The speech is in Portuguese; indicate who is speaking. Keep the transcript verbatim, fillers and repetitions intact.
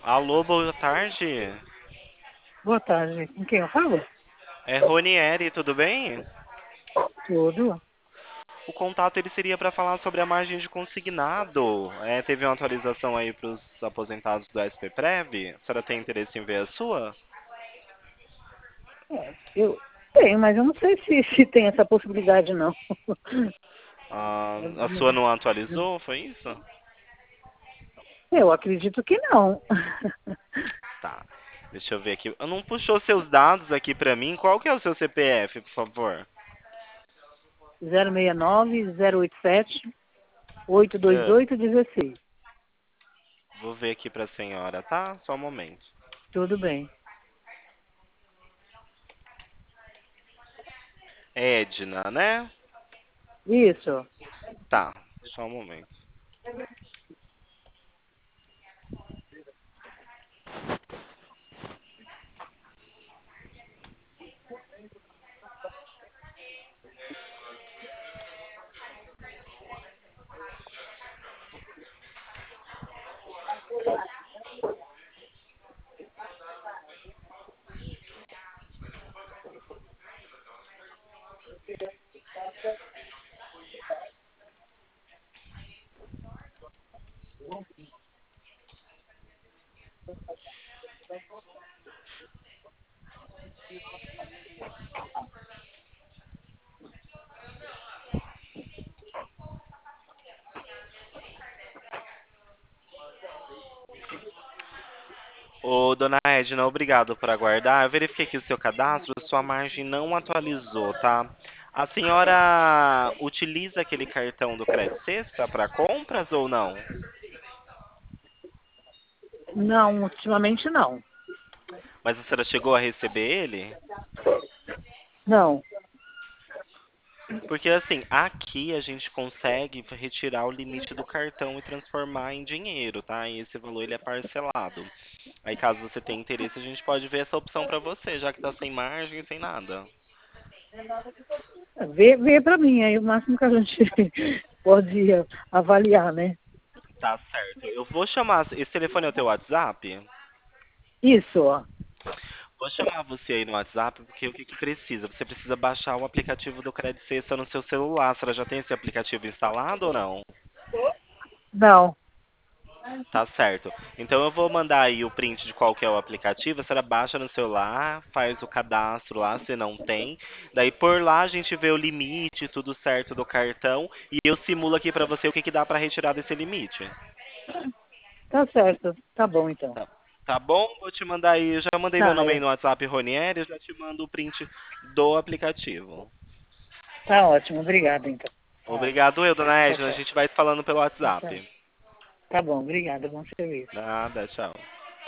Speaker 1: Alô, boa tarde.
Speaker 2: Boa tarde. Com quem eu falo?
Speaker 1: É Ronieri, tudo bem?
Speaker 2: Tudo.
Speaker 1: O contato ele seria para falar sobre a margem de consignado. É, teve uma atualização aí para os aposentados do S P Prev. A senhora tem interesse em ver a sua?
Speaker 2: É, eu tenho, mas eu não sei se, se tem essa possibilidade, não.
Speaker 1: Ah,
Speaker 2: Eu,
Speaker 1: a sua não atualizou, foi isso?
Speaker 2: eu acredito que não.
Speaker 1: Tá. Deixa eu ver aqui. Eu não puxou seus dados aqui para mim. Qual que é o seu C P F, por favor?
Speaker 2: zero seis nove, zero oito sete, oito dois
Speaker 1: Ah,
Speaker 2: oito, um seis.
Speaker 1: vou ver aqui para a senhora, tá? Só um momento.
Speaker 2: Tudo bem.
Speaker 1: Edna, né?
Speaker 2: Isso.
Speaker 1: Tá. Só um momento. Ô, dona Edna, obrigado por aguardar. Eu verifiquei aqui o seu cadastro, sua margem não atualizou, tá? A senhora utiliza aquele cartão do Credit Sexta para compras ou não?
Speaker 2: Não, ultimamente não.
Speaker 1: Mas a senhora chegou a receber ele?
Speaker 2: Não.
Speaker 1: Porque assim, aqui a gente consegue retirar o limite do cartão e transformar em dinheiro, tá? E esse valor ele é parcelado. Aí caso você tenha interesse, a gente pode ver essa opção para você, já que tá sem margem e sem nada.
Speaker 2: Vê, vê pra mim, aí o máximo que a gente pode avaliar, né?
Speaker 1: Tá certo. Eu vou chamar. Esse telefone é o teu WhatsApp?
Speaker 2: Isso, ó.
Speaker 1: Vou chamar você aí no WhatsApp, porque o que que precisa? Você precisa baixar o aplicativo do Credit Sexta no seu celular. A senhora já tem esse aplicativo instalado ou não?
Speaker 2: Não.
Speaker 1: Tá certo. Então eu vou mandar aí o print de qual que é o aplicativo. A senhora baixa no celular, faz o cadastro lá, se não tem. Daí por lá a gente vê o limite, tudo certo do cartão. E eu simulo aqui pra você o que que dá pra retirar desse limite.
Speaker 2: Tá certo. Tá bom, então.
Speaker 1: Tá, tá bom? Vou te mandar aí. Eu já mandei meu
Speaker 2: Tá,
Speaker 1: nome aí
Speaker 2: é.
Speaker 1: no WhatsApp, Ronieri. Eu já te mando o print do aplicativo.
Speaker 2: Tá ótimo. Obrigada, então.
Speaker 1: Obrigado, eu, dona
Speaker 2: Tchau,
Speaker 1: Edna. A
Speaker 2: tchau.
Speaker 1: gente vai se falando pelo
Speaker 2: Tchau, tchau.
Speaker 1: WhatsApp.
Speaker 2: Tá bom, obrigada. Bom serviço.
Speaker 1: Nada, tchau.